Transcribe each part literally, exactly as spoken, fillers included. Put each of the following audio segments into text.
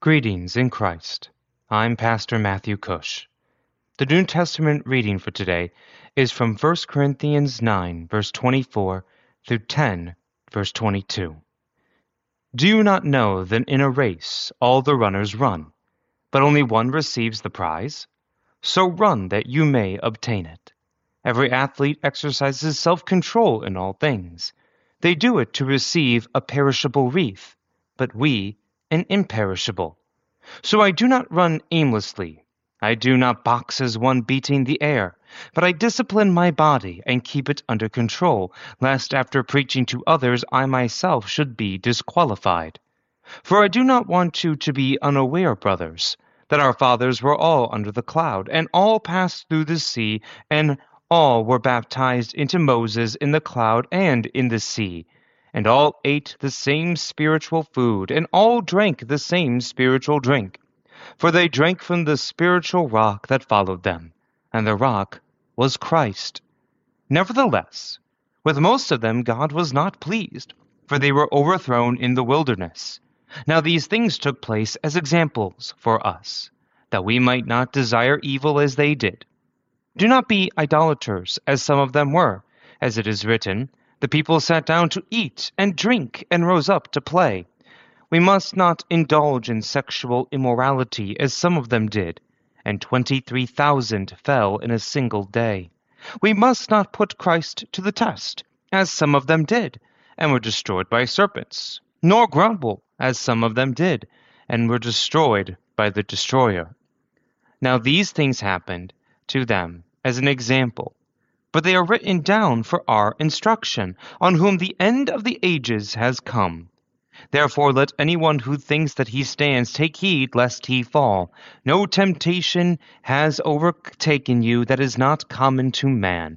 Greetings in Christ. I'm Pastor Matthew Cush. The New Testament reading for today is from First Corinthians nine, verse twenty-four through ten, verse twenty-two. Do you not know that in a race all the runners run, but only one receives the prize? So run that you may obtain it. Every athlete exercises self-control in all things. They do it to receive a perishable wreath, but we an imperishable. So I do not run aimlessly. I do not box as one beating the air, but I discipline my body and keep it under control, lest after preaching to others I myself should be disqualified. For I do not want you to be unaware, brothers, that our fathers were all under the cloud, and all passed through the sea, and all were baptized into Moses in the cloud and in the sea. And all ate the same spiritual food, and all drank the same spiritual drink. For they drank from the spiritual rock that followed them, and the rock was Christ. Nevertheless, with most of them God was not pleased, for they were overthrown in the wilderness. Now these things took place as examples for us, that we might not desire evil as they did. Do not be idolaters, as some of them were, as it is written, the people sat down to eat and drink and rose up to play. We must not indulge in sexual immorality, as some of them did, and twenty-three thousand fell in a single day. We must not put Christ to the test, as some of them did, and were destroyed by serpents, nor grumble, as some of them did, and were destroyed by the destroyer. Now these things happened to them as an example, but they are written down for our instruction, on whom the end of the ages has come. Therefore let anyone who thinks that he stands take heed lest he fall. No temptation has overtaken you that is not common to man.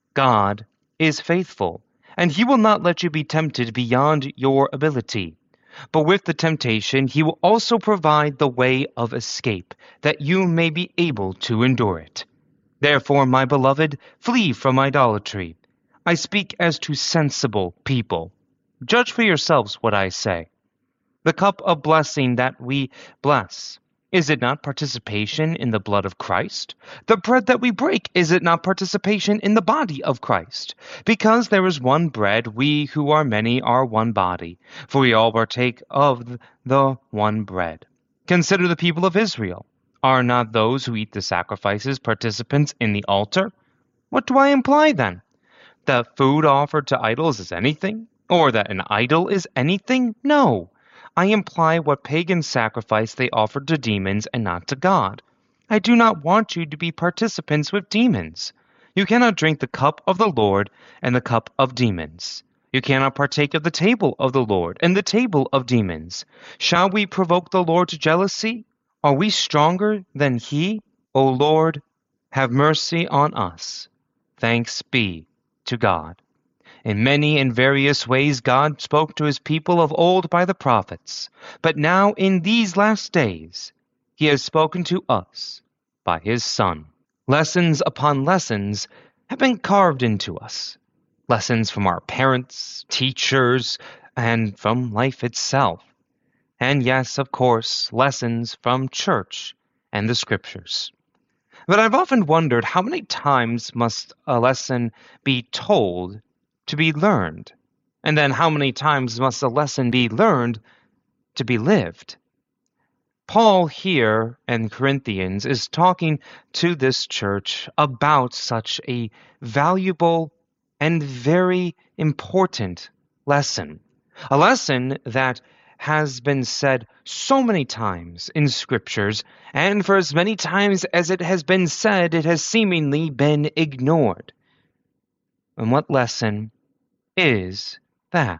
God is faithful, and he will not let you be tempted beyond your ability. But with the temptation he will also provide the way of escape, that you may be able to endure it. Therefore, my beloved, flee from idolatry. I speak as to sensible people. Judge for yourselves what I say. The cup of blessing that we bless, is it not participation in the blood of Christ? The bread that we break, is it not participation in the body of Christ? Because there is one bread, we who are many are one body, for we all partake of the one bread. Consider the people of Israel. Are not those who eat the sacrifices participants in the altar? What do I imply then? That food offered to idols is anything? Or that an idol is anything? No. I imply what pagan sacrifice they offered to demons and not to God. I do not want you to be participants with demons. You cannot drink the cup of the Lord and the cup of demons. You cannot partake of the table of the Lord and the table of demons. Shall we provoke the Lord to jealousy? Are we stronger than he? O Lord, have mercy on us. Thanks be to God. In many and various ways God spoke to his people of old by the prophets, but now in these last days he has spoken to us by his Son. Lessons upon lessons have been carved into us. Lessons from our parents, teachers, and from life itself. And yes, of course, lessons from church and the scriptures. But I've often wondered how many times must a lesson be told to be learned? And then how many times must a lesson be learned to be lived? Paul here in Corinthians is talking to this church about such a valuable and very important lesson. A lesson that has been said so many times in scriptures, and for as many times as it has been said, it has seemingly been ignored. And what lesson is that?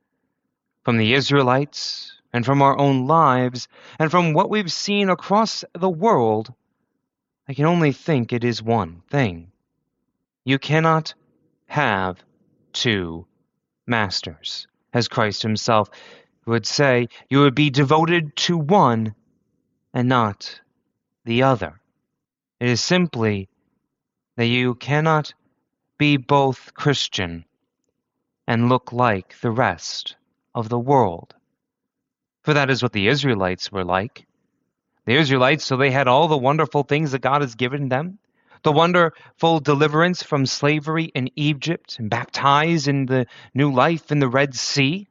From the Israelites, and from our own lives, and from what we've seen across the world, I can only think it is one thing. You cannot have two masters, as Christ himself would say. You would be devoted to one and not the other. It is simply that you cannot be both Christian and look like the rest of the world. For that is what the Israelites were like. The Israelites, so they had all the wonderful things that God has given them, the wonderful deliverance from slavery in Egypt and baptized in the new life in the Red Sea,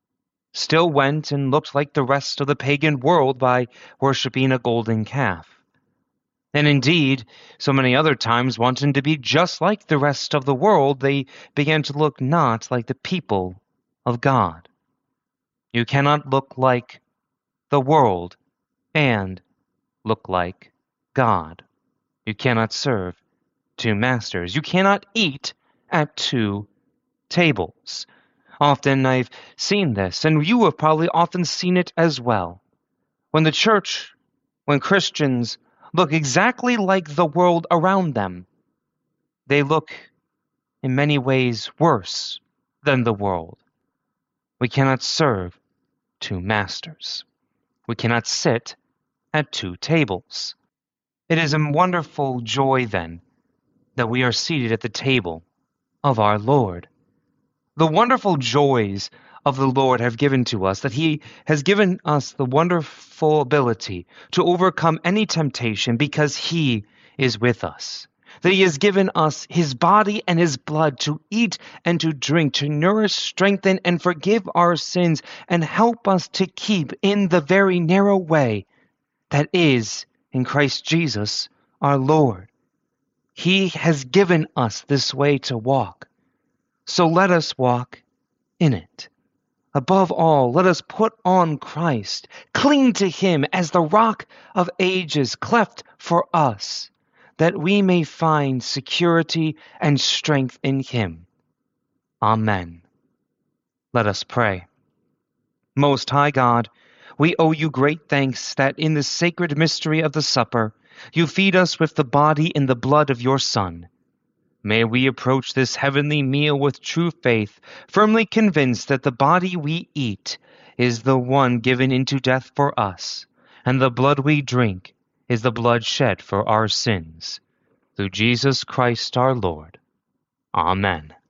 still went and looked like the rest of the pagan world by worshiping a golden calf. And indeed, so many other times, wanting to be just like the rest of the world, they began to look not like the people of God. You cannot look like the world and look like God. You cannot serve two masters. You cannot eat at two tables. Often I've seen this, and you have probably often seen it as well. When the church, when Christians look exactly like the world around them, they look in many ways worse than the world. We cannot serve two masters. We cannot sit at two tables. It is a wonderful joy, then, that we are seated at the table of our Lord. The wonderful joys of the Lord have given to us, that He has given us the wonderful ability to overcome any temptation because He is with us. That He has given us His body and His blood to eat and to drink, to nourish, strengthen, and forgive our sins, and help us to keep in the very narrow way that is in Christ Jesus our Lord. He has given us this way to walk. So let us walk in it. Above all, let us put on Christ, cling to Him as the rock of ages cleft for us, that we may find security and strength in Him. Amen. Let us pray. Most High God, we owe You great thanks that in the sacred mystery of the supper, You feed us with the body and the blood of Your Son. May we approach this heavenly meal with true faith, firmly convinced that the body we eat is the one given into death for us, and the blood we drink is the blood shed for our sins. Through Jesus Christ our Lord. Amen.